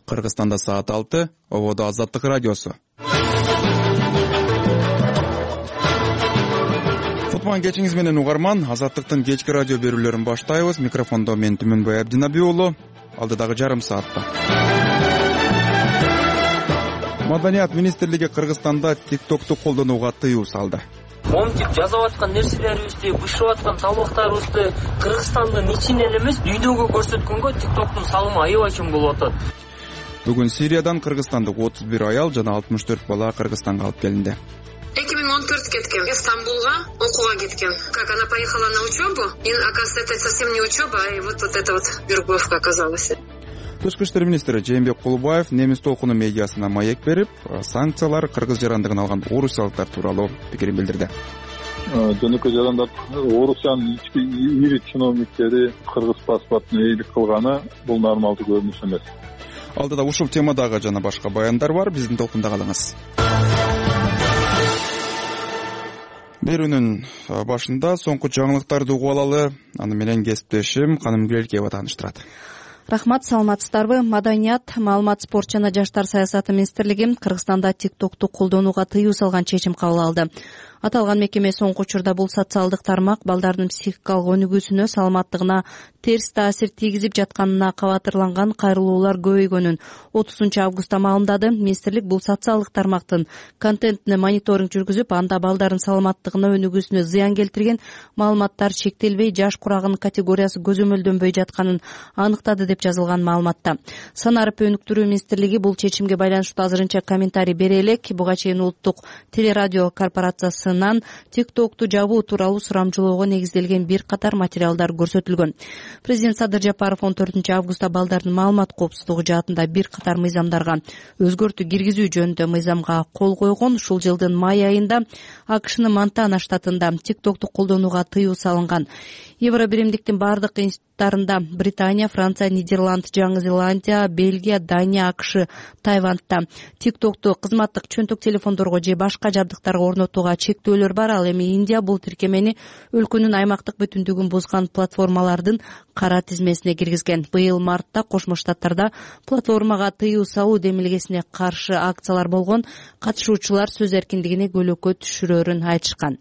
Кыргызстанда саат 6, ободо Азаттык радиосу. Кутман кечиңиз менен угарман, Азаттыктын кечки радио берүүлөрүн баштайбыз. Микрофондо мен Түмөнбай Абдинабий уулу. Алдыдагы жарым саатта. Маданият министрлиги Кыргызстанда TikTok'ту колдонууга тыюу салды. Монтип жазып аткан нерселерибизди, бышып аткан талбактарыбызды Кыргызстандын ичинен эмес, дүйнөгө көрсөткөнгө TikTok'тун салымы аябай чоң болуп атат. Бүгүн Сириядан кыргызстандык 31 аял жана 64 бала Кыргызстанга алып келинди. 2014 кеткен, Стамбулга окууга кеткен. Как она поехала на учебу, и оказывается, это совсем не учеба, и вот это вот вербовка оказалась. Тышкы иштер министри Жээнбек Кулубаев немис толкуну медиасына маек берип, санкциялар кыргыз жарандыгын алган орусиялыктар тууралуу пикирин билдирди. Жөнөкөй жарандар Орусиянын ички ири чиновниктери кыргыз паспортуна ээлик кылганы бул нормалдуу көрүнүш эмес. Алдыда ушул темадагы жана башка баяндар бар, биздин толкунда калыңыз. Берүүнүн башында соңку жаңылыктарды угуп алалы. Аны менен кесиптешим Каным Гүлелкеева тааныштырат. Рахмат, саламатсыздарбы? Маданият, маалымат, спорт жана жаштар саясаты министрлиги Кыргызстанда TikTok'ту колдонууга тыюу салган чечим кабыл алды. Аталган мекеме соңку учурда бул социалдык тармак балдардын психикалык өнүгүүсүнө, саламаттыгына терс таасир тийгизип жатканына кабатырланган кайрылуулар көбөйгөнүн 30 августта маалымдады. Министрлик бул социалдык тармактын контентине мониторинг жүргүзүп, анда балдардын саламаттыгына, өнүгүүсүнө зыян келтирген маалыматтар чектелбей, жаш курагынын категориясы көзөмөлдөнбөй жатканын аныктады деп жазылган маалыматта. Санарып өнүктүрүү министрлиги бул чечимге байланыштуу азырынча комментарий бере элек. Буга чейин Улуттук телерадио корпорациясы TikTok'ту жабуу тууралуу сурамжылоого негизделген бир катар материалдар көрсөтүлгөн. Президент Садыр Жапаров 14 августта балдардын маалымат коопсуздугу жаатында бир катар мыйзамдарга өзгөртүү киргизүү жөнүндө мыйзамга кол койгон. Ушул жылдын май айында АКШнын Монтана штатында TikTok'ту колдонууга тыюу салынган. Евробиримдиктин бардык институттарында Британия, Франция, Нидерланд, Жаңы Зеландия, Бельгия, Дания, АКШ, Тайвандта TikTok'ту кызматтык чөнтөк телефондорго же башка жабдыктарга орнотууга чектөөлөр бар. Ал эми Индия бул тиркемени өлкөнүн аймактык бүтүндүгүн бузган платформалардын кара тизмесине киргизген. Быйыл мартта Кошмо Штаттарда платформага тыюу салуу демилгесине каршы акциялар болгон. Катышуучулар сөз эркиндигине көлөкө түшүрөрүн айтышкан.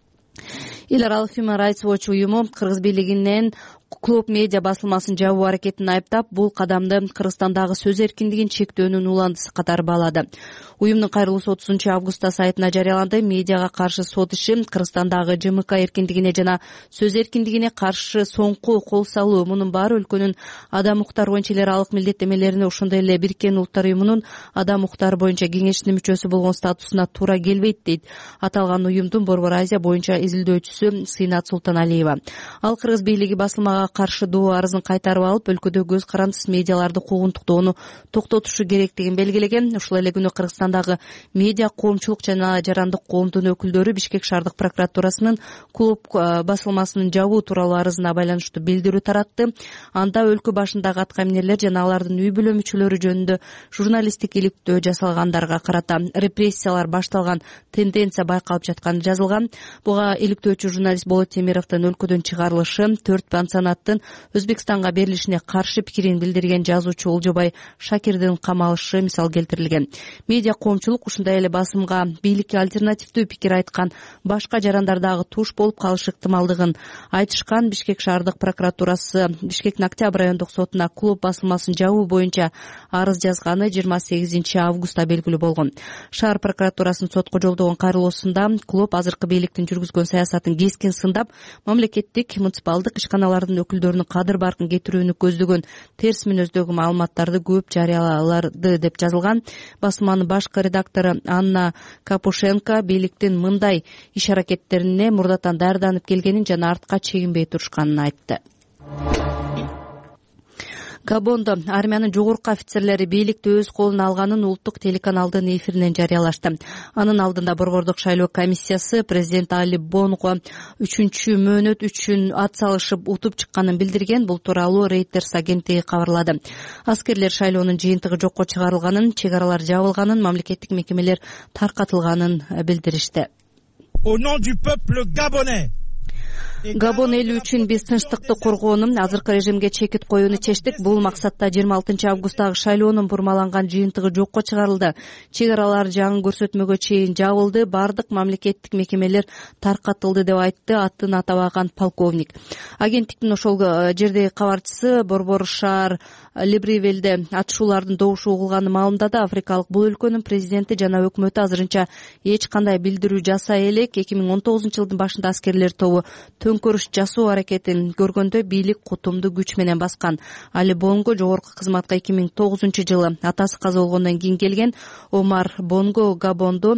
Эл аралык Human Rights Watch уюму Кыргыз бийлигинен Клуб медиа басылмасын жабуу аракетин айыптап, бул кадамды Кыргызстандагы сөз эркиндигин чектөөнүн уландысы катары баалады. Уюмдун кайрылуусу 30 августта сайтына жарыяланды. Медиага каршы сот иши Кыргызстандагы ЖМК эркиндигине жана сөз эркиндигине каршы соңку кол салуу, мунун баары өлкөнүн адам укуктары боюнча эл аралык милдеттемелерине, ошондой эле Бириккен Улуттар уюмунун адам укуктары боюнча кеңешинин мүчөсү болгон статусуна туура келбейт, дейт аталган уюмдун Борбор Азия боюнча изилдөөчүсү Сыйнат Султаналиева. Ал Кыргыз бийлиги басылмага каршы доо арызын кайтарып алып, өлкөдө көз карандысыз медиаларды куугунтуктоону токтотушу керектигин белгилеген. Ушул эле күнү Кыргызстандагы медиа коомчулук жана жарандык коомдун өкүлдөрү Бишкек шаардык прокуратурасынын Клуб басылмасынын жабуу тууралуу арызына байланыштуу билдирүү таратты. Анда өлкө башындагы аткаминерлер жана алардын үй бүлө мүчөлөрү жөнүндө журналисттик иликтөө жасалгандарга карата репрессиялар башталган тенденция байкалып жатканы жазылган. Буга иликтөөчү журналист Болот Темировдун өлкөдөн чыгарылышы, 4 пансионаттын Өзбекстанга берилишине каршы пикирин билдирген жазуучу Олжобай Шакирдин камалышы мисал келтирилген. Медиа коомчулук ушундай эле басымга бийликке альтернативдүү пикир айткан башка жарандар дагы туш болуп калышы ыктымалдыгын айтышкан. Бишкек шаардык прокуратурасы Бишкектин Октябрь райондук сотуна Клуб басылмасын жабуу боюнча арыз жазганы 28 августта белгилүү болгон. Шаар прокуратурасынын сотко жолдогон кайрылуусунда Клуб азыркы бийликтин жүргүзгөн саясатын кескин сындап, мамлекеттик муниципалдык ишканалардын өкүлдөрүнүн кадыр баркын кетирүүнү көздөгөн терс мүнөздөгү маалыматтарды көп жарыялады деп жазылган. Басманын башкы редактору Анна Капушенко бийликтин мындай иш аракеттерине мурдатан даярданып келгенин жана артка чегинбей турушканын айтты. Габондо армиянын жогорку офицерлери бийликти өз колуна алганын улуттук телеканалдын эфиринен жарыялашты. Анын алдында борбордук шайлоо комиссиясы президент Али Бонго 3-чү мөөнөт үчүн ат салышып утуп чыкканын билдирген. Бул тууралуу Reuters агенттиги кабарлады. Аскерлер шайлоонун жыйынтыгы жокко чыгарылганын, чек аралар жабылганын, мамлекеттик мекемелер таркатылганын билдиришти. Au nom du peuple gabonais. Габон эли үчүн биз тынчтыкты коргоону, азыркы режимге чекит коюуну чечтик. Бул максатта 26 августтагы шайлоонун бурмаланган жыйынтыгы жокко чыгарылды. Чек аралар жаңы көрсөтмөгө чейин жабылды, бардык мамлекеттик мекемелер таркатылды деп айтты атын атабаган полковник. Агенттиктин ошол жердеги кабарчысы Борбор шаар Либревилде атышуулардын добушу угулганын маалымдады. Африкалык бул өлкөнүн президенти жана өкмөтү азырынча эч кандай билдирүү жасай элек. 2019-жылдын башында аскерлер тобу төңкөрүш жасоо аракетин көргөндө бийлик кутумду күч менен баскан. Али Бонго жогорку кызматка 2009-жылы атасы каза болгондон кийин келген. Омар Бонго Габонду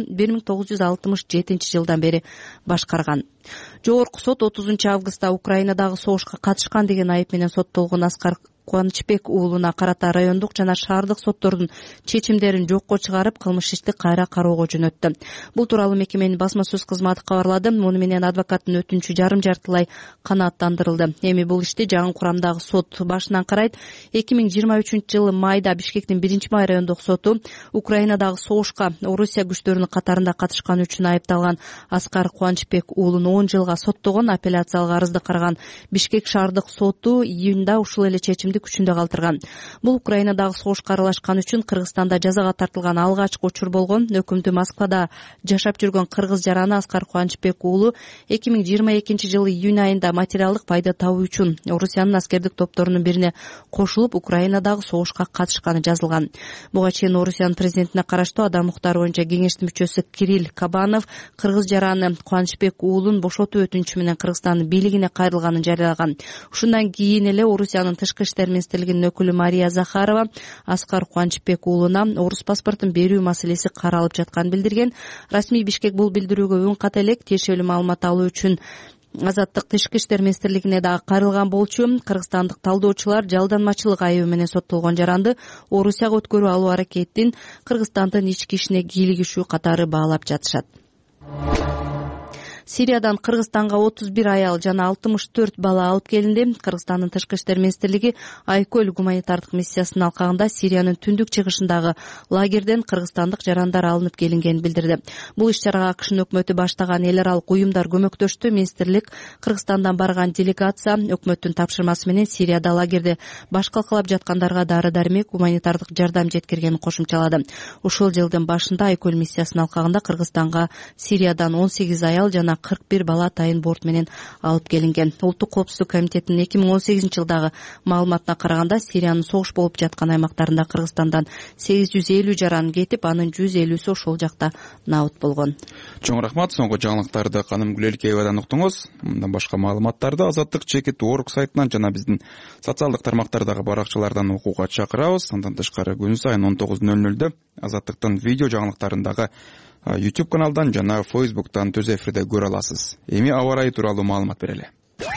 1967-жылдан бери башкарган. Жогорку сот 30-августта Украинадагы согушка катышкан деген айып менен соттолгон Аскар Кубанычбек уулуна карата райондук жана шаардык соттордун чечимдерин жокко чыгарып, кылмыш ишти кайра кароого жөнөттү. Бул тууралуу мекеменин басма сөз кызматы кабарлады. Муну менен адвокаттын өтүнүчү жарым жартылай канааттандырылды. Эми бул ишти жаңы курамдагы сот башынан карайт. 2023-жылы майда Бишкектин 1-май райондук соту Украинадагы согушка Орусия күчтөрүнүн катарында катышканы үчүн айыпталган Аскар Кубанычбек уулуну 10 жылга соттогон. Апелляциялык арызды караган Бишкек шаардык соту июнда ушул эле чечимди күчүндө калтырган. Бул Украинадагы согушка аралашкан үчүн Кыргызстанда жазага тартылган алгачкы учур болгон. Өкүмдү Москвада жашап жүргөн кыргыз жараны Аскар Кубанычбек уулу 2022-жылы июнь айында материалдык пайда табуу үчүн Орусиянын аскердик топторунун бирине кошулуп Украинадагы согушка катышканы жазылган. Буга чейин Орусиянын президентине караштуу адам укуктары боюнча кеңештин мүчөсү Кирилл Кабанов кыргыз жараны Кубанычбек уулун бошотуу өтүнүчү менен Кыргызстандын бийлигине кайрылганын жарыялаган. Ушундан кийин эле Орусиянын тышкы иштер министрлигинин өкүлү Мария Захарова Аскар Кубанычбек уулуна орус паспортун берүү маселеси каралып жатканын билдирген. Расмий Бишкек бул билдирүүгө үн ката элек. Тиешелүү маалымат алуу үчүн Азаттык тышкы иштер министрлигине дагы кайрылган болчу. Кыргызстандык талдоочулар жалданмачылык айыбы менен соттолгон жаранды Орусияга өткөрүү алуу аракетин Кыргызстандын ички ишине кийлигишүү катары баалап жатышат. Сириядан Кыргызстанга 31 аял жана 64 бала алып келинди. Кыргызстандын тышкы иштер министрлиги Айкөл гуманитардык миссиясынын алкагында Сириянын түндүк чыгышындагы лагерден кыргызстандык жарандар алынып келингенин билдирди. Бул иш-чарага АКШнын өкмөтү баштаган эл аралык уюмдар көмөктөштү. Министрлик Кыргызстандан барган делегация өкмөттүн тапшырмасы менен Сирияда лагерде баш калкалап жаткандарга дары-дармек, гуманитардык жардам жеткиргенин кошумчалады. Ушул жылдын башында Айкөл миссиясынын алкагында Кыргызстанга Сириядан 18 аял жана 41 бала тайын борт менен алып келинген. Улуттук коопсуздук комитетинин 2018-жылдагы маалыматына караганда Сириянын согуш болуп жаткан аймактарында Кыргызстандан 850 жаран кетип, анын 150сү ошол жакта набыт болгон. Чоң рахмат. Соңку жаңылыктарды Канымгүл Элкеевадан уктуңуз. Мындан башка маалыматтарды Азаттык Чекит.org сайтынан жана биздин социалдык тармактардагы баракчалардан окууга чакырабыз. Андан тышкары күн сайын 19:00 Азаттыктын видео жаңылыктарындагы YouTube каналдан жана Facebook'тан түз эфирде көрө аласыз. Эми аба ырайы тууралуу маалымат берели.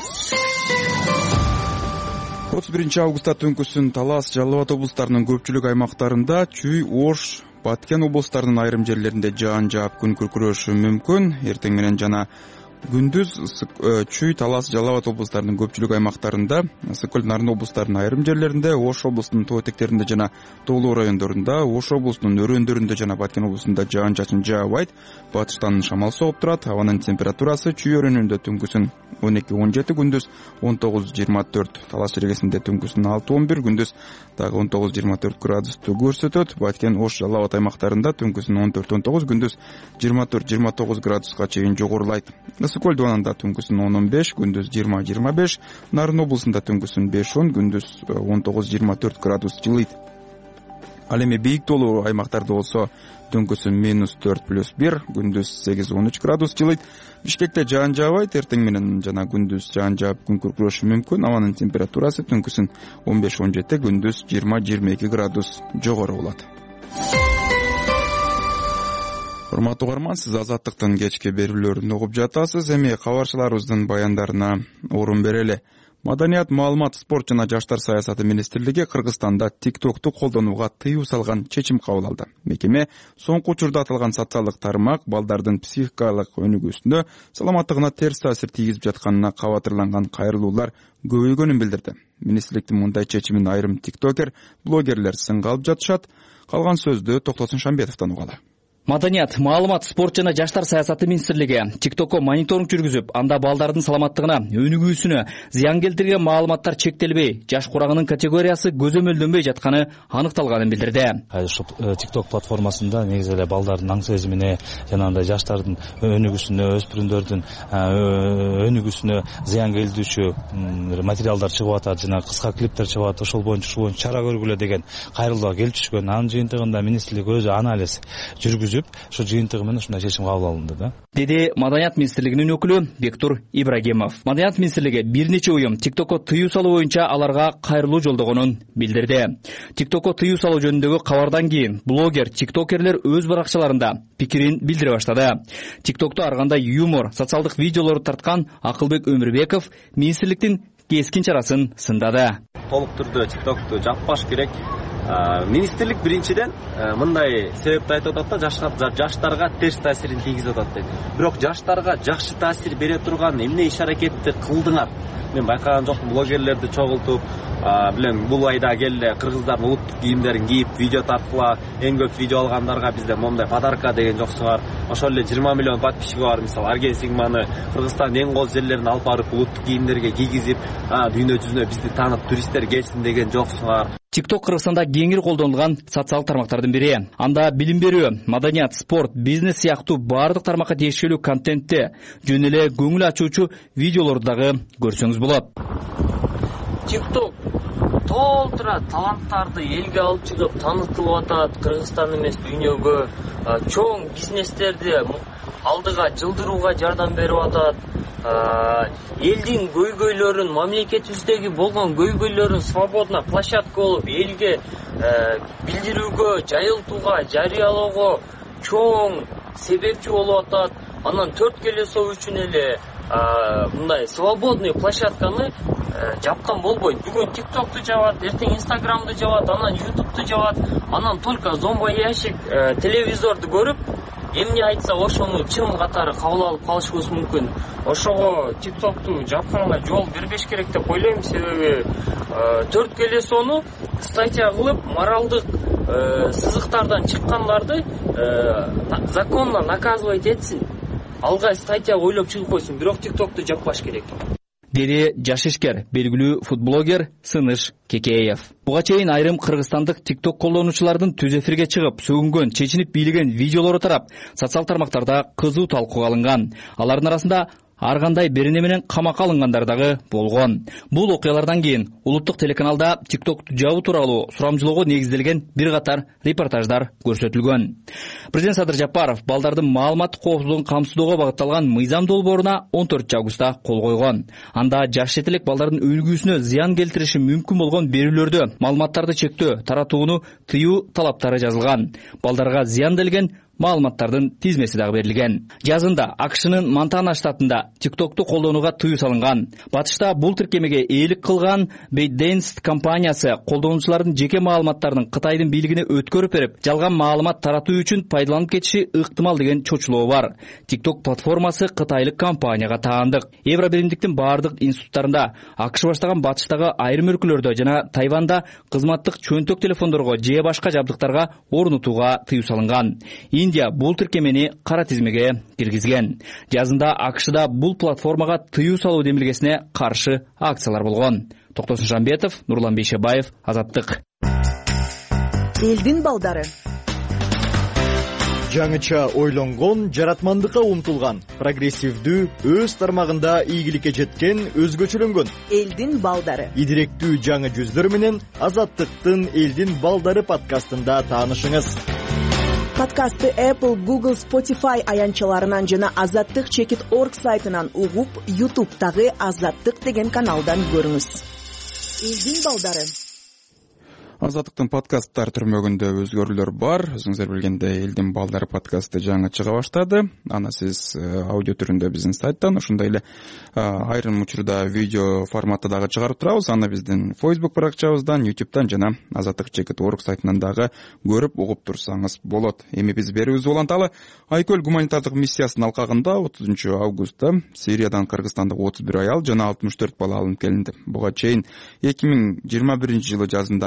31-августта түнкүсүн Талас, Жалал Абад облустарынын көпчүлүк аймактарында, Чүй, Ош, Баткен облустарынын айрым жерлеринде жаан жаап күн күркүрөшү мүмкүн. Эртең менен жана күндүз Чүй, Талас, Жалал Абад облустарынын көпчүлүк аймактарында, Сыкөл, Нарын облустарынын айрым жерлеринде, Ош облусунун тоо этектеринде жана тоолуу райондорунда, Ош облусунун өрөөндөрүндө жана Баткен облусунда жаан-чачын жаабайт. Батыштан шамал согуп турат. Абанын температурасы Чүй өрөөнүндө түнкүсүн 12-17, күндүз 19-24, Талас жергесинде түнкүсүн 6-11, күндүз дагы 19-24 градусту көрсөтөт. Баткен, Ош, Жалал Абад аймактарында түнкүсүн 14-19, күндүз 24-29 градуска чейин жогорулайт. Сыкөл дубанында түнкүсүн 10-15, күндүз 20-25, Нарын облусунда түнкүсүн 5-10, күндүз 19-24 градус жылыйт. Ал эми бийик тоолуу аймактарда болсо түнкүсүн -4+1, күндүз 8-13 градус жылыйт. Бишкекте жаан жаабайт. Эртең менен жана күндүз жаан жаап күн күркүрөшү мүмкүн. Абанын температурасы түнкүсүн 15-17, күндүз 20-22 градус жогору болот. Урматтуу угарман, сиз Азаттыктын кечки берүүлөрүн угуп жатасыз. Эми кабарчыларыбыздын баяндарына орун берели. Маданият, маалымат, спорт жана жаштар саясаты министрлиги Кыргызстанда TikTok'ту колдонууга тыюу салган чечим кабыл алды. Мекеме соңку учурда аталган социалдык тармак балдардын психикалык өнүгүүсүнө, саламаттыгына терс таасир тийгизип жатканына кабатырланган кайрылуулар көбөйгөнүн билдирди. Министрликтин мындай чечимин айрым тиктокер, блогерлер сынга алып жатышат. Калган сөздү Токтосун Шамбетовдон угалы. Маданият, маалымат, спорт жана жаштар саясаты министрлиги TikTokко мониторинг жүргүзүп, анда балдардын саламаттыгына, өнүгүүсүнө зыян келтирген маалыматтар чектелбей, жаш курагынын категориясы көзөмөлдөнбөй жатканы аныкталганын билдирди. Ушул TikTok платформасында негизи эле балдардын аң сезимине, жанагындай жаштардын өнүгүүсүнө, өспүрүмдөрдүн өнүгүүсүнө зыян келтирүүчү материалдар чыгып атат, жана кыска клиптер чыгып атат. Ошол боюнча чара көргүлө деген кайрылууга келип түшкөн. Анын жыйынтыгында министрлик өзү анализ жүргүзүп, ошо жыйынтыгы менен ушундай чечим кабыл алынды да. Деди Маданият министрлигинин өкүлү Бектур Ибрагимов. Маданият министрлиги бир нече уюм TikTokко тыюу салуу боюнча аларга кайрылуу жолдогонун билдирди. TikTokко тыюу салуу жөнүндөгү кабардан кийин блогер, тиктокерлер өз баракчаларында пикирин билдире баштады. TikTokто ар кандай юмор, социалдык видеолорду тарткан Акылбек Өмүрбеков министрликтин кескин чарасын сындады. Толук түрдө TikTokду жаппаш керек. Министрлик биринчиден мындай себепти айтып атат да, жаштарга терс таасирин тийгизип атат дейт. Бирок жаштарга жакшы таасир бере турган эмне иш-аракетти кылдыңар? Мен байкаган жокмун, блогерлерди чогултуп, билем бул айда келе кыргыздардын улуттук кийимдерин кийип видео тарткыла, эң көп видео алгандарга бизде момундай подарка деген жоксуңар. Ошол эле 20 миллион подписчиги бар, мисалы Арген Сигманы Кыргызстандын эң кооз жерлерине алып барып улуттук кийимдерге кийгизип, дүйнө жүзүнө бизди таанып туристтер келсин деген жоксуңар. TikTok Кыргызстанда кеңири колдонулган социалдык тармактардын бири. Анда билим берүү, маданият, спорт, бизнес сыяктуу баардык тармакка тиешелүү контентти, жөн эле көңүл ачуучу видеолорду дагы көрсөңүз болот. TikTok толтура таланттарды элге алып чыгып таанытылып атат. Кыргызстан эмес, дүйнөгө чоң бизнестерди алдыга жылдырууга жардам берип атат. Элдин көйгөйлөрүн, мамлекетибиздеги болгон көйгөйлөрүн свободно площадка болуп элге билдирүүгө, жайылтууга, жарыялоого чоң себепчи болуп атат. Анан 4 келесоо үчүн эле мындай свободный площадканы жапкан болбойт. Бүгүн TikTok'ту жабат, эртең Instagram'ды жабат, анан YouTube'ду жабат. Анан только зомбоящик телевизорду көрүп, эмне айтса ошону чын катары кабыл алып калышыбыз мүмкүн. Ошого TikTok'ту жапканга жол бербеш керек деп ойлойм, себеби 4 келесоону статья кылып, моралдык сызыктардан чыккандарды законно наказывать этсин. Алга статья ойлоп чыгып койсун, бирок TikTok'ту жаппаш керек. Деди жаш ишкер, белгилүү футблогер Сыныш Кекеев. Буга чейин айрым кыргызстандык TikTok колдонуучулардын түз эфирге чыгып, сөгүнгөн, чечинип бийлеген видеолору тарап, социал тармактарда кызуу талкууга алынган. Алардын арасында ар кандай берене менен камакка алынгандар дагы болгон. Бул окуялардан кийин улуттук телеканалда TikTok'ту жабуу тууралуу сурамжылоого негизделген бир катар репортаждар көрсөтүлгөн. Президент Садыр Жапаров балдардын маалыматтык коопсуздугун камсыздоого багытталган мыйзам долбооруна 14 августта кол койгон. Анда жаш жетелек балдардын өнүгүүсүнө зыян келтириши мүмкүн болгон берүүлөрдү, маалыматтарды чектөө, таратууну тыюу талаптары жазылган. Балдарга зыян келген маалыматтардын тизмеси дагы берилген. Жазында АКШнын Монтана штатында TikTok'ту колдонууга тыюу салынган. Батышта бул тиркемеге ээлик кылган ByteDance компаниясы колдонуучулардын жеке маалыматтарын Кытайдын бийлигине өткөрүп берип, жалган маалымат таратуу үчүн пайдаланып кетиши ыктымал деген чочулоо бар. TikTok платформасы кытайлык компанияга таандык. Евробиримдиктин баардык институттарында, АКШ баштаган батыштагы айрым өлкөлөрдө жана Тайванда кызматтык чөнтөк телефондорго же башка жабдыктарга орнотууга тыюу салынган. Индия бул тиркемени кара тизмеге киргизген. Жазында АКШда бул платформага тыюу салуу демилгесине каршы акциялар болгон. Токтосун Жамбетов, Нурлан Бейшебаев, Азаттык. Элдин балдары. Жаңыча ойлонгон, жаратмандыкка умтулган, прогрессивдүү, өз тармагында ийгиликке жеткен, өзгөчөлөнгөн. Элдин балдары. Идиректүү жаңы жүздөр менен Азаттыктын Элдин балдары подкастында таанышыңыз. Подкастты Apple, Google, Spotify аянчаларынан жана azattik.org сайтынан угуп, YouTube'дагы Азаттык деген каналдан көрүңүз. Элдин балдары. Азаттыктын подкасттар түрмөгүндө өзгөрүүлөр бар. Өзүңүздөр билгендей, Элдин балдары подкасты жаңы чыга баштады. Аны сиз аудио түрүндө биздин сайттан, ошондой эле айрым учурда видео форматта дагы чыгарып турабыз. Аны биздин Facebook баракчабыздан, YouTube'дан жана azattik.org сайтынан дагы көрүп, угуп турсаңыз болот. Эми биз берүүбүздү уланталы. Айкөл гуманитардык миссиясынын алкагында 30 августта Сириядан Кыргызстандык 31 аял жана 64 бала алынып келинди. Буга чейин 2021 жылы жазында Мээрим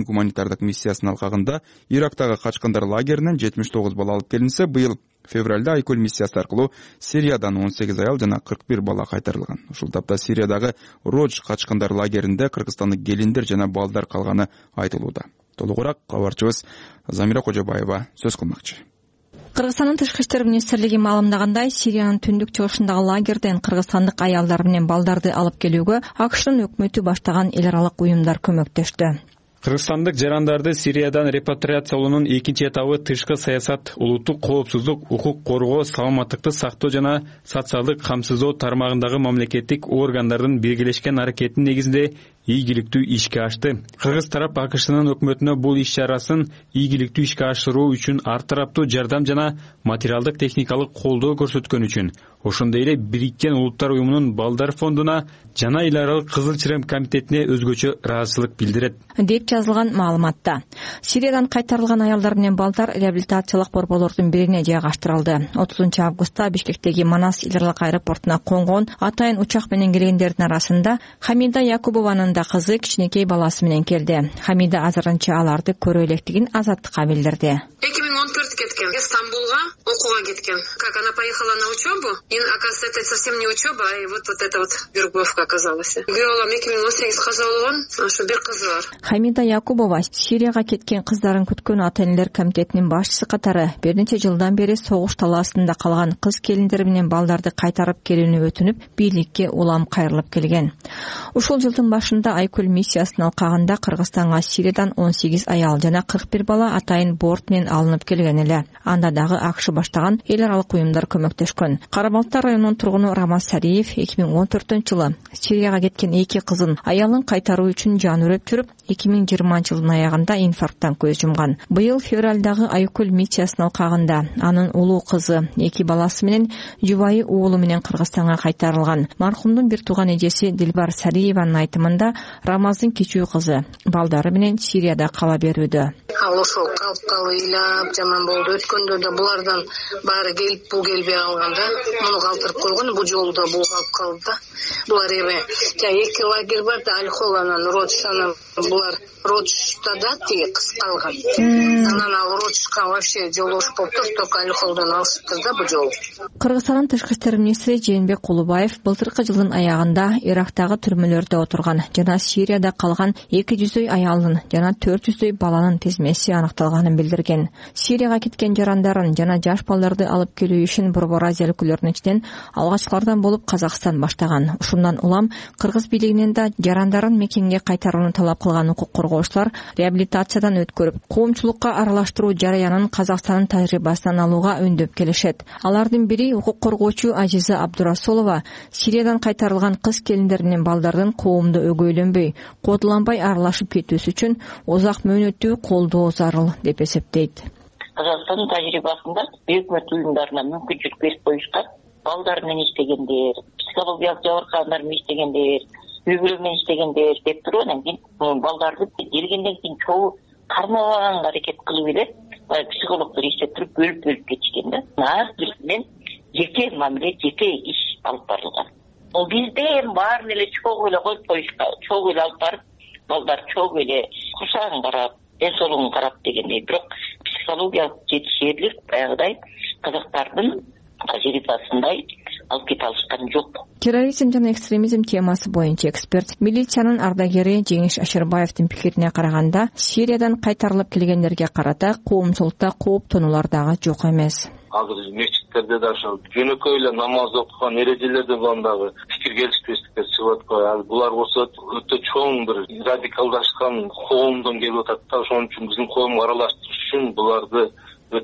Рим гуманитардык миссиясынын алкагында Ирактагы качкандар лагеринен 79 бала алып келинсе, быйыл февралда Айкөл миссиясы аркылуу Сириядан 18 аял жана 41 бала кайтарылган. Ушул тапта Сириядагы Родж качкандар лагеринде кыргызстандык келиндер жана балдар калганы айтылууда. Толугураак кабарчыбыз Замира Кожобаева сөз кылмакчы. Кыргызстандын тышкы иштер министрлиги маалымдагандай, Сириянын түндүк чыгышындагы лагерден кыргызстандык аялдар менен балдарды алып келүүгө АКШтын өкмөтү баштаган эл аралык уюмдар көмөктөштү. Кыргызстандык жарандарды Сириядан репатриациялоонун экинчи этабы тышкы саясат, улуттук коопсуздук, укук коргоо, саламаттыкты сактоо жана социалдык камсыздоо тармагындагы мамлекеттик органдардын биргелешкен аракетинин негизинде ийгиликтүү ишке ашты. Кыргыз тарап АКШнын өкмөтүнө бул иш чарасын ийгиликтүү ишке ашыруу үчүн ар тараптуу жардам жана материалдык техникалык колдоо көрсөткөн үчүн, ошондой эле Бириккен Улуттар уюмунун балдар фондуна жана эл аралык Кызыл Чырем комитетине өзгөчө ыраазычылык билдирет деп жазылган маалыматта. Сириядан кайтарылган аялдар менен балдар реабилитациялык борборлордун бирине жайгаштырылды. 30 августта Бишкектеги Манас эл аралык аэропортуна конгон атайын учак менен келгендердин арасында Хамида Якубованын да кызы кичинекей баласы менен келди. Хамида азырынча аларды көрө электигин Азаттыкка билдирди. 2014 кеткен, Стамбулга окууга кеткен. Как она поехала на учебу, и оказывается, это совсем не учеба, и вот это вот вербовка оказалась. Биролам 2018 каза болгон, ошо бир кызы бар. Хамида Якубова Сирияга кеткен кыздарын күткөн ата-энелер комитетинин башчысы катары бир нече жылдан бери согуш талаасында калган кыз келиндер менен балдарды кайтарып келүүнү өтүнүп, бийликке улам кайрылып келген. Ушул жылдын башында Айкөл миссиясынын алкагында Кыргызстанга Сириядан 18 аял жана 41 бала атайын борт менен алынып келген эле. Анда дагы АКШ баштаган эл аралык уюмдар көмөктөшкөн. Карабалта районунун тургуну Рамаз Сариев 2014-жылы Сирияга кеткен эки кызын аялын кайтаруу үчүн жан өрөп жүрүп, 2020-жылдын аягында инфаркттан көз жумган. Быйыл февралдагы Айкөл миссиясынын алкагында анын улуу кызы, эки баласы менен жубайы уулу менен Кыргызстанга кайтарылган. Маркумдун бир тууган эжеси Дилбар Сариеванын айтымында Рамаздын кичүү кызы балдары менен Сирияда кала берүүдө. Ал ошол калып ыйлап жаман болду. Өткөндө да булардан баары келип, бул келбей калганда, муну калтырып койгон, бул жолу да бул калып калды да. Булар эми эки лагерь бар да, Альхол анан Родж, анан булар Роджда да тиги кыз калган. Анан ал Роджга вообще жолош болуптур, только Альхолдон алышыптыр да бул жолу. Кыргызстандын тышкы иштер министри Жээнбек Кулубаев былтыркы жылдын аягында Ирактагы түрмөлөрдө отурган жана Сирияда калган 200 аялдын жана 400 баланын тизмеси аныкталганын билдирген. Сирияга кеткен жарандарын жана жаш балдарды алып келүү ишин Борбор Азия өлкөлөрүнүн ичинен алгачкылардан болуп Казакстан баштаган. Ушундан улам кыргыз бийлигинен да жарандарын мекенге кайтарууну талап кылган укук коргоочулар реабилитациядан өткөрүп, коомчулукка аралаштыруу жараянын Казакстандын тажрыйбасынан алууга үндөп келишет. Алардын бири укук коргоочу Ажиза Абдурасулова Сириядан кайтарылган кыз келиндер менен балдардын коомдо өгөйлөнбөй, кодуланбай аралашып кетүүсү үчүн узак мөөнөттүү колдоо зарыл деп эсептейт. Казакстандын тажрыйбасында өкмөт уюмдарына мүмкүнчүлүк берип коюшкан, балдар менен иштегендер, психологиялык жабыркагандар менен иштегендер, үй-бүлө менен иштегендер деп туруп, анан кийин балдарды келгенден кийин чогуу кармабаганга аракет кылып эле психологдор иштеп туруп бөлүп кетишкен да. Ар биринен жеке мамиле, жеке иш алып барылган. Бизде эми баарын эле чогуу эле коюп коюшка, чогуу эле алып барып, балдар чогуу эле курсагын карап, ден соолугун карап дегендей, бирок психологиялык жетишерлик баягыдай казактардын тажрыйбасындай алып кете алышкан жок. Терроризм жана экстремизм темасы боюнча эксперт, милициянын ардагери Жеңиш Ашырбаевдин пикирине караганда, Сириядан кайтарылып келгендерге карата коомчулукта кооптонуулар дагы жок эмес. Азыр мечиттерде да ошо жөнөкөй эле намаз окуган эрежелерде булам дагы пикир келишпестиктер чыгып аткан. Булар болсо өтө чоң бир радикалдашкан коомдон келип атат да. Ошон үчүн биздин коомго аралаштырыш үчүн буларды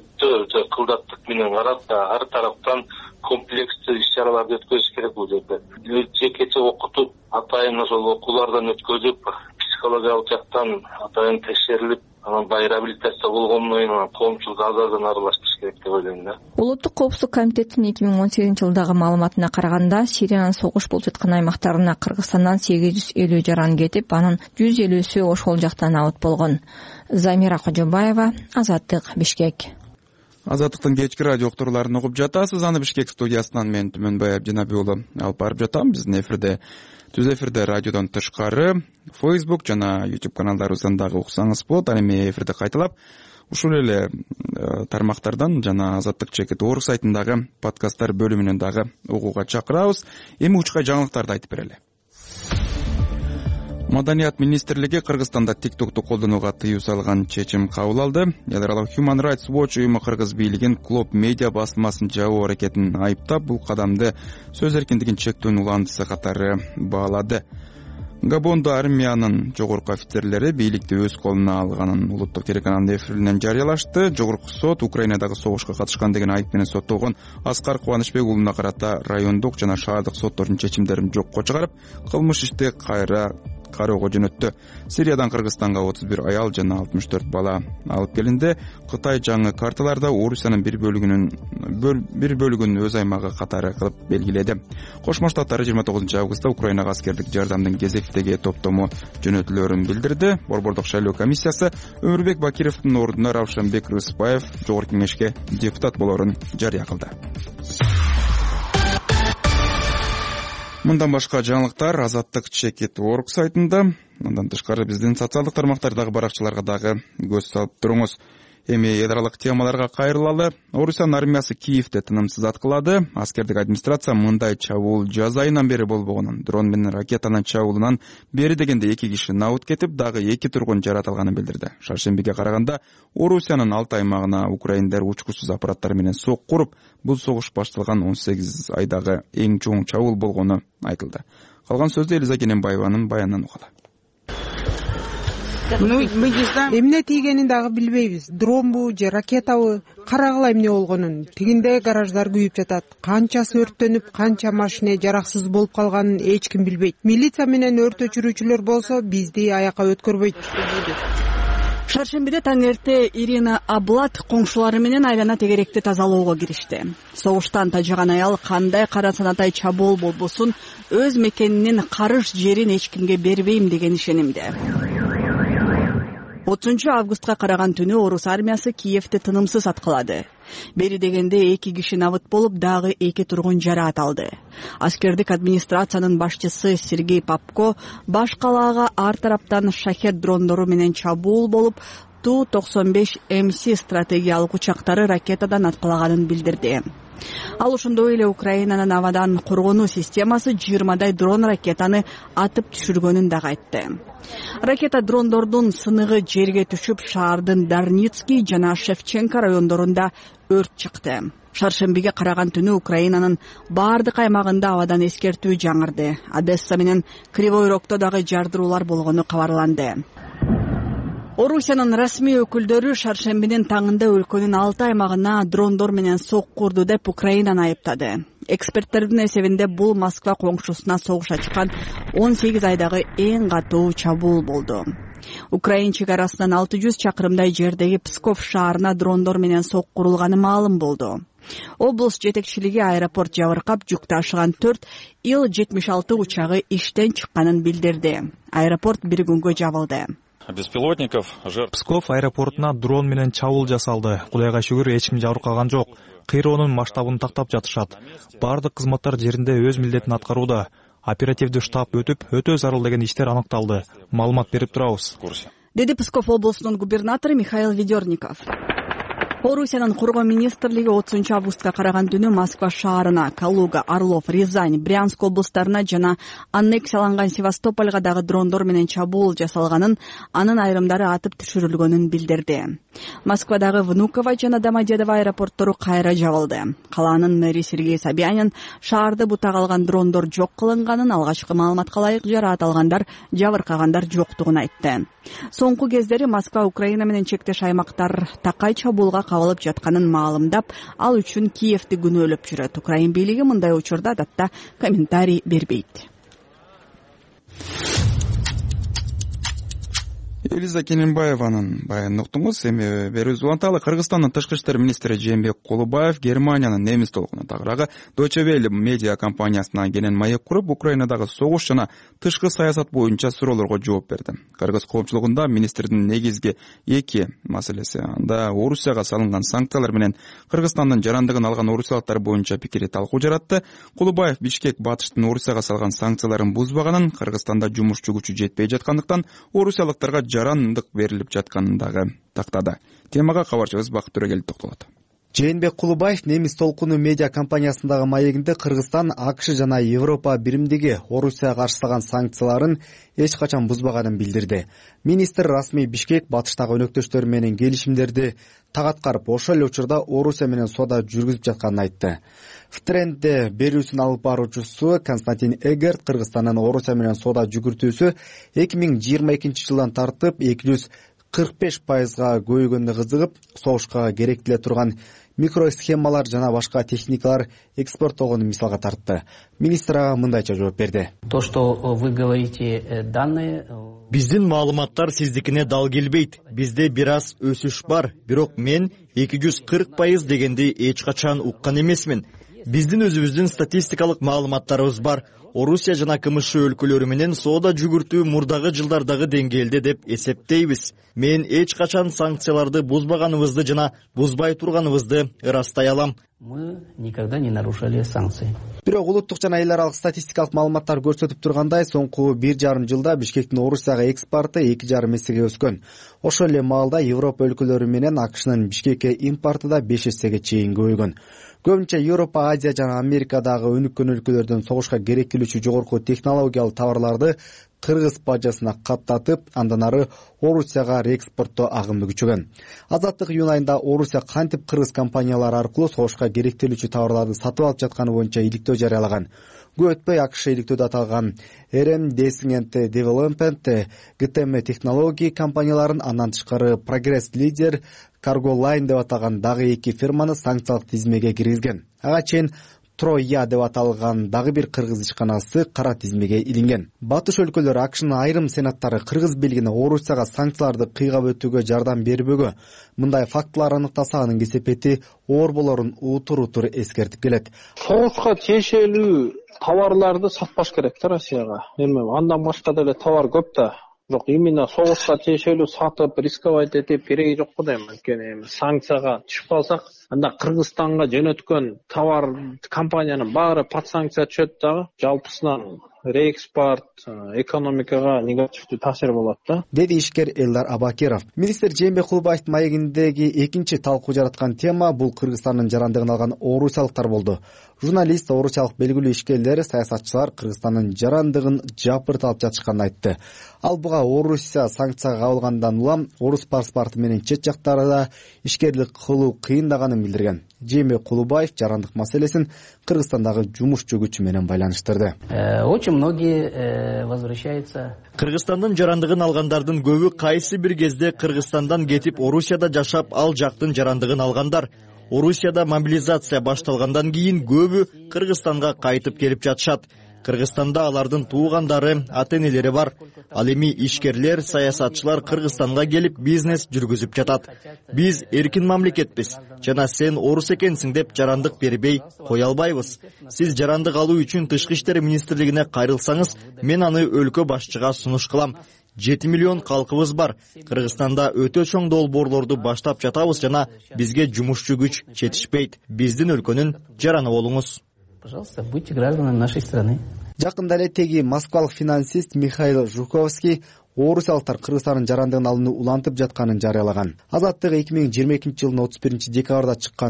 өтө кылдаттык менен карап, ар тараптан комплекстүү иш-чараларды өткөзүш керек бул жерде. Жекече окутуп, атайын ошол окуулардан өткөзүп, психологиялык жактан атайын текшерилип, анан бай реабилитация болгондон кийин коомчулук азырдан аралаштырыш керек деп ойлойм да. Улуттук коопсуздук комитетинин 2018-жылдагы маалыматына караганда, Сириянын согуш болуп жаткан аймактарына Кыргызстандан 850 жаран кетип, анын 150сү ошол жактан абыт болгон. Замира Кожобаева, Азаттык, Бишкек. Азаттыктын кечки радио уктурууларын угуп жатасыз. Аны Бишкек студиясынан мен Түмөнбай Абдинаби уулу алып барып жатам. Биздин түз эфирде радиодон тышкары Facebook жана YouTube каналдарыбыздан дагы уксаңыз болот. Ал эми эфирде кайталап ушул эле тармактардан жана Азаттык чекит орг сайтындагы подкасттар бөлүмүнөн дагы угууга чакырабыз. Эми учкай жаңылыктарды айтып берели. Маданият министрлиги Кыргызстанда TikTok'ту колдонууга тыюу салган чечим кабыл алды. Эл аралык Human Rights Watch уюму кыргыз бийлигин Клоп медиа басылмасын жабуу аракетин айыптап, бул кадамды сөз эркиндигин чектөөнүн уландысы катары баалады. Габондо армиянын жогорку офицерлери бийликти өз колуна алганын улуттук телеканалдын эфиринен жарыялашты. Жогорку сот Украинадагы согушка катышкан деген айып менен соттолгон Аскар Кубанычбек уулуна карата райондук жана шаардык соттордун чечимдерин жокко чыгарып, кылмыш ишти кайра кароого жөнөттү. Сириядан Кыргызстанга 31 аял жана 64 бала алып келинди. Кытай жаңы карталарда Орусиянын бир бөлүгүн өз аймагы катары кылып белгиледи. Кошмо Штаттар 29 августта Украинага аскердик жардамдын кезектеги топтому жөнөтүлөрүн билдирди. Борбордук шайлоо комиссиясы Өмүрбек Бакировдун ордуна Равшанбек Рыспаев жогорку кеңешке депутат болоорун жарыя кылды. Мындан башка жаңылыктар Азаттык чекит орг сайтында. Мындан тышкары биздин социалдык тармактардагы баракчаларга дагы көз салып туруңуз. Эми эл аралык темаларга кайрылалы. Орусиянын армиясы Киевде тынымсыз аткылады. Аскердик администрация мындай чабуул жаз айынан бери болбогонун, дрон менен ракетанын чабуулунан бери дегенде 2 киши набыт кетип, дагы 2 тургун жаратылганын билдирди. Шаршембиге караганда Орусиянын 6 аймагына украиндер учкучсуз аппараттар менен сок куруп, бул согуш башталган 18 айдагы эң чоң чабуул болгону айтылды. Калган сөздү Элиза Кененбаеванын баянынан угалы. Эмне тийгенин дагы билбейбиз. Дронбу же ракетабы, карагыла эмне болгонун. Тигинде гараждар күйүп жатат. Канчасы өрттөнүп, канча машина жараксыз болуп калганын эч ким билбейт. Милиция менен өрт өчүрүүчүлөр болсо бизди аяка өткөрбөйт. Шаршембиде таң эрте Ирина Аблат коңшулары менен айлана тегеректи тазалоого киришти. Согуштан тажаган аял кандай кара санатай чабуул болбосун өз мекенинин карыш жерин эч кимге бербейм деген ишенимде. 30 августка караган түнү Орус армиясы Киевди тынымсыз аткылады. Бери дегенде 2 киши набыт болуп, дагы 2 тургун жараат алды. Аскердик администрациянын башчысы Сергей Попко баш калаага ар тараптан шахет дрондору менен чабуул болуп, Ту-95МС стратегиялык учактары ракетадан аткылаганын билдирди. Ал ошондой эле Украинанын абадан коргонуу системасы 20дай дрон ракетаны атып түшүргөнүн дагы айтты. Ракета дрондордун сыныгы жерге түшүп, шаардын Дарницкий жана Шевченко райондорунда өрт чыкты. Шаршембиге караган түнү Украинанын бардык аймагында абадан эскертүү жаңырды. Одесса менен Кривой Рогдо дагы жардыруулар болгону кабарланды. Орусиянын расмий өкүлдөрү шаршембинин таңында өлкөнүн 6 аймагына дрондор менен сок курду деп Украинаны айыптады. Эксперттердин эсебинде бул Москва коңшусуна согуш ачкан 18 айдагы эң катуу чабуул болду. Украин чегарасынан 600 чакырымдай жердеги Псков шаарына дрондор менен сок курулганы маалым болду. Облус жетекчилиги аэропорт жабыркап, жүк ташыган 4 Ил-76 учагы иштен чыкканын билдирди. Аэропорт бир күнгө жабылды. Псков аэропортуна дрон менен чабуул жасалды. Кудайга шүгүр, эч ким жабыркаган жок. Кыйроонун масштабын тактап жатышат. Бардык кызматтар жеринде өз милдетин аткарууда. Оперативдүү штаб өтүп, өтө зарыл деген иштер аныкталды. Маалымат берип турабыз. Деди Псков облусунун губернатору Михаил Ведерников. Орусиянын коргоо министрлиги 30 августка караган түнү Москва шаарына, Калуга, Орлов, Рязань, Брянск облустарына жана аннексияланган Севастопольга дагы дрондор менен чабуул жасалганын, анын айрымдары атып түшүрүлгөнүн билдирди. Москвадагы Внуково жана Домодедово аэропорттору кайра жабылды. Калаанын мэри Сергей Собянин шаарды бутак алган дрондор жок кылынганын, алгачкы маалыматка ылайык жараат алгандар, жабыркагандар жоктугун айтты. Соңку кездери Москва Украина менен чектеш аймактар такай чабуулга кабылып жатканын маалымдап, ал үчүн Киевди күнөөлөп жүрөт. Украин бийлиги мындай учурда адатта комментарий бербейт. Элиза Кененбаеванын баянын уктуңуз. Эми берүүбүз уланталы. Кыргызстандын тышкы иштер министри Жээнбек Кулубаев Германиянын немис толкуна тагыраагы Deutsche Welle медиа компаниясына кенен маек куруп, Украинадагы согуш жана тышкы саясат боюнча суроолорго жооп берди. Кыргыз коомчулугунда министрдин негизги эки маселеси, анда Орусияга салынган санкциялар менен Кыргызстандын жарандыгын алган орусиялыктар боюнча пикири талкуу жаратты. Кулубаев Бишкек Батыштын Орусияга салган санкцияларын бузбаганын, Кыргызстанда жумушчу күчү жетпей жаткандыктан орусиялыктарга жарандык берилип жатканын дагы тактады. Темага кабарчыбыз Бакыт Төрөгелди токтолот. Жээнбек Кулубаев немис толкуну медиа компаниясындагы маегинде Кыргызстан, АКШ жана Европа биримдиги Орусияга каршы салган санкцияларын эч качан бузбаганын билдирди. Министр расмий Бишкек Батыштагы өнөктөштөрү менен келишимдерди так аткарып, ошол эле учурда Орусия менен соода жүргүзүп жатканын айтты. В трендде берүүсүн алып баруучусу Константин Эгерт Кыргызстандын Орусия менен соода жүгүртүүсү 2022-жылдан тартып 245%га көбөйгөнүнө кызыгып, согушка керектеле турган микросхемалар жана башка техникалар экспорттолгонун мисалга тартты. Министр ага мындайча жооп берди. То, что вы говорите, данные... Биздин маалыматтар сиздикине дал келбейт. Бизде бир аз өсүш бар, бирок мен 240% дегенди эч качан уккан эмесмин. Биздин өзүбүздүн статистикалык маалыматтарыбыз бар. Орусия жана КМШ өлкөлөрү менен соода жүгүртүү мурдагы жылдардагы деңгээлде деп эсептейбиз. Мен эч качан санкцияларды бузбаганыбызды жана бузбай турганыбызды ырастай алам. Мы никогда не нарушали санкции. Бирок улуттук жана эл аралык статистикалык маалыматтар көрсөтүп тургандай, соңку 1,5 жылда Бишкектин Орусияга экспорту 2,5 эсеге өскөн. Ошол эле маалда Европа өлкөлөрү менен АКШнын Бишкекке импорты да 5 эсеге чейин көбөйгөн. Көбүнчө Европа, Азия жана Америкадагы өнүккөн өлкөлөрдөн согушка керектелүүчү жогорку технологиялык товарларды Кыргыз бажасына каттатып, андан ары Орусияга реэкспорттоо агымы күчөгөн. Азаттык июнь айында Орусия кантип Кыргыз компаниялары аркылуу согушка керектелүүчү товарларды сатып алып жатканы боюнча иликтөө жарыялаган. Көп өтпөй АКШ иликтөөдө аталган RM Descent Development, GTM Technology компанияларын, андан тышкары Progress Leader, Cargo Line деп аталган дагы эки фирманы санкциялык тизмеге киргизген. Ага чейин Троя деп аталган дагы бир кыргыз ишканасы кара тизмеге илинген. Батыш өлкөлөрү АКШнын айрым сенаттары Кыргыз бийлигине Орусияга санкцияларды кыйгап өтүүгө жардам бербөгө, мындай фактылар аныктаса анын кесепети оор болорун утур эскертип келет. Согушка тиешелүү товарларды сатпаш керек да Россияга. Эми андан башка деле товар көп да. Бирок именно согушка тиешелүү сатып, рисковать этип кереги жок го дейм. Анткени санкцияга түшүп калсак, анда Кыргызстанга жөнөткөн товар компаниянын баары пат санкция түшөт дагы. Жалпысынан реэкспорт экономикага негативдүү таасир болот да, деди ишкер Элдар Абакиров. Министр Жээнбек Кулубаевдин маегиндеги экинчи талкуу жараткан тема бул Кыргызстандын жарандыгын алган орусиялыктар болду. Журналист, орусиялык белгилүү ишкерлер, саясатчылар Кыргызстандын жарандыгын жапыртып жатышканын айтты. Ал буга Орусия санкцияга кабылгандан улам орус паспорту менен чет жактарда ишкерлик кылуу кыйындаганын билдирген. Жээнбек Кулубаев жарандык маселесин Кыргызстандагы жумушчу күчү менен байланыштырды. Очень многие возвращаются. Кыргызстандын жарандыгын алгандардын көбү кайсы бир кезде Кыргызстандан кетип Орусияда жашап, ал жактын жарандыгын алгандар. Орусияда мобилизация башталгандан кийин көбү Кыргызстанга кайтып келип жатышат. Кыргызстанда алардын туугандары, ата-энелери бар. Ал эми ишкерлер, саясатчылар Кыргызстанга келип бизнес жүргүзүп жатат. Биз эркин мамлекетпиз. Жана сен орус экенсиң деп жарандык бербей кое албайбыз. Сиз жарандык алуу үчүн Тышкы иштер министрлигине кайрылсаңыз, мен аны өлкө башчыга сунуш кылам. 7 миллион калкыбыз бар. Кыргызстанда өтө чоң долбоорлорду баштап жатабыз жана бизге жумушчу күч жетишпейт. Биздин өлкөнүн жараны болуңуз. Пожалуйста, будьте гражданами нашей страны. Жакында эле теги москвалык финансист Михаил Жуковский орусиялыктар Кыргызстандын жарандыгын алууну улантып жатканын жарыялаган. Азаттык 2022-жылдын 31-декабрда чыккан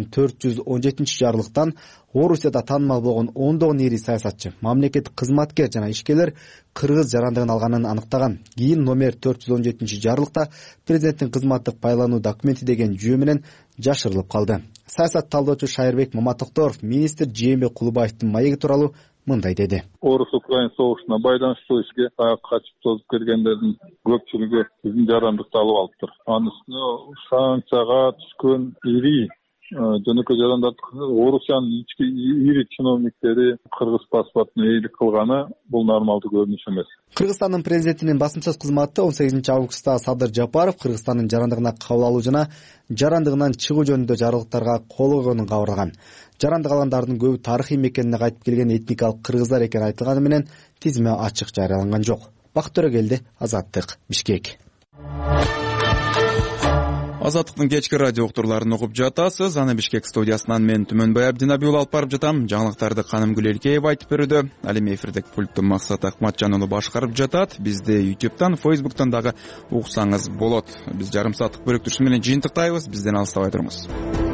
417 жарлыктан Орусияда таанымал болгон ондогон ири саясатчы, мамлекеттик кызматкер жана ишкерлер кыргыз жарандыгын алганын аныктаган. Кийин номер 417 жарлыкта президенттин кызматтык байлануу документи деген жүйө менен жашырылып калды. Саясат талдоочу Шайырбек Маматокторов министр Жээнбек Кулубаевдин маеги тууралуу мындай деди. Орус-Украин согушуна байланыштуу ишке качып тозуп келгендердин көпчүлүгү биздин жарандыкты алып алыптыр. Анын үстүнө санкцияга түшкөн ири жөнөкөй жарандардык Орусиянын ички ири чиновниктери кыргыз паспортуна ээлик кылганы бул нормалдуу көрүнүш эмес. Кыргызстандын президентинин басма сөз кызматы 18 августта Садыр Жапаров Кыргызстандын жарандыгына кабыл алуу жана жарандыгынан чыгуу жөнүндө жарлыктарга кол койгонун кабарган. Жарандык алгандардын көбү тарыхый мекенине кайтып келген этникалык кыргыздар экени айтылганы менен тизме ачык жарыяланган жок. Бакыт Төрөгелди, Азаттык, Бишкек. Азаттыктын кечки радио уктурларын угуп жатасыз. Аны Бишкек студиясынан мен Түмөнбай Абдинабиул алып барып жатам. Жаңылыктарды Канымгүл Элкеева айтып берүүдө. Ал эми эфирдеги пультту Максат Акматжан уулу башкарып жатат. Бизди YouTube'дан, Facebook'тан дагы уксаңыз болот. Биз жарым сааттык бөлүктүрүшү менен жыйынтыктайбыз. Бизден алыстабай туруңуз.